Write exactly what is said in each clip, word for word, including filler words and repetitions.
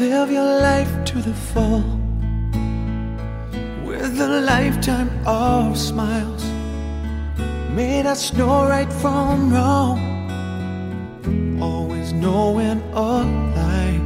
live your life to the full, with a lifetime of smiles. May that know right from wrong, always knowing a lie.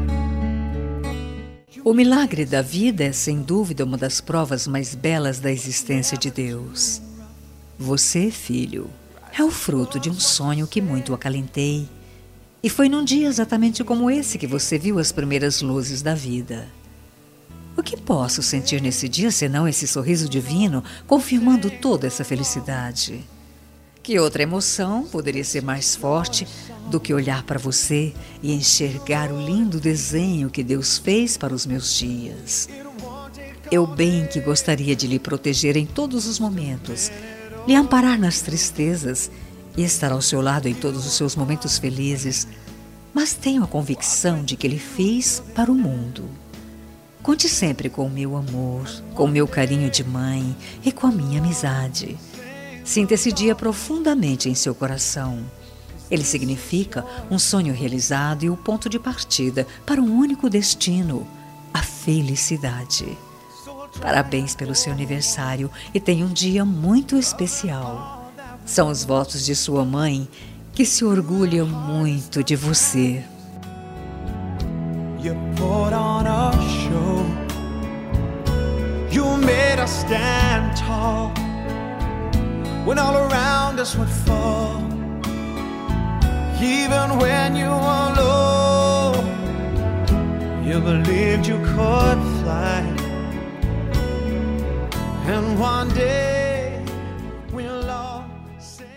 O milagre da vida é, sem dúvida, uma das provas mais belas da existência de Deus. Você, filho, é o fruto de um sonho que muito acalentei. E foi num dia exatamente como esse que você viu as primeiras luzes da vida. O que posso sentir nesse dia senão esse sorriso divino confirmando toda essa felicidade? Que outra emoção poderia ser mais forte do que olhar para você e enxergar o lindo desenho que Deus fez para os meus dias? Eu bem que gostaria de lhe proteger em todos os momentos, lhe amparar nas tristezas e estar ao seu lado em todos os seus momentos felizes, mas tenho a convicção de que Ele fez para o mundo. Conte sempre com o meu amor, com o meu carinho de mãe e com a minha amizade. Sinta esse dia profundamente em seu coração. Ele significa um sonho realizado e o ponto de partida para um único destino, a felicidade. Parabéns pelo seu aniversário e tenha um dia muito especial. São os votos de sua mãe, que se orgulha muito de você. You put on a show, you made us stand tall, when all around us would fall, even when you were low, you believed you could fly, and one day we'll all say